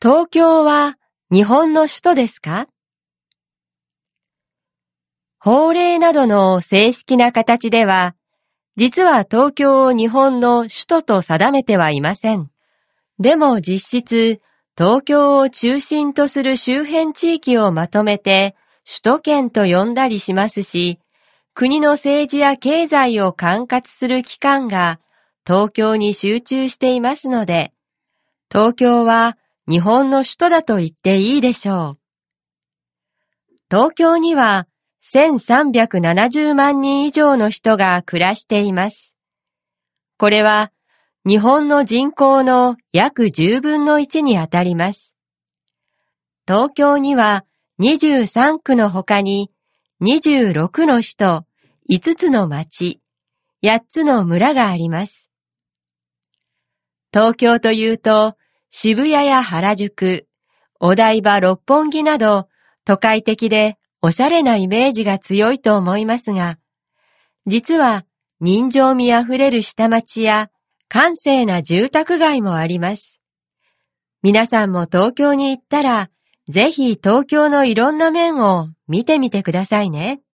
東京は日本の首都ですか？法令などの正式な形では、実は東京を日本の首都と定めてはいません。でも実質、東京を中心とする周辺地域をまとめて首都圏と呼んだりしますし、国の政治や経済を管轄する機関が東京に集中していますので、東京は日本の首都だと言っていいでしょう。東京には1370万人以上の人が暮らしています。これは日本の人口の約10分の1にあたります。東京には23区の他に26の市と5つの町、8つの村があります。東京というと渋谷や原宿、お台場六本木など都会的でおしゃれなイメージが強いと思いますが、実は人情味あふれる下町や閑静な住宅街もあります。皆さんも東京に行ったら、ぜひ東京のいろんな面を見てみてくださいね。